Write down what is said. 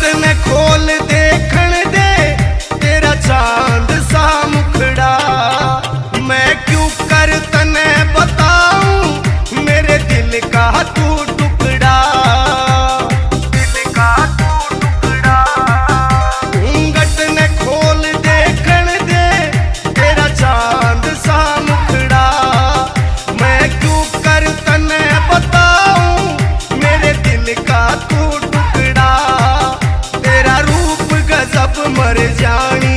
ने खोल देखण दे तेरा चांद सा मुखड़ा। मैं क्यों कर तने बताऊं मेरे दिल का तू टुकड़ा, दिल का तू टुकड़ा। घूंघट ने खोल देखण दे तेरा चांद सा मुखड़ा। मैं क्यों कर तने बताऊं मेरे दिल का तू टुकड़ा। तेरा रूप गजब मर जानी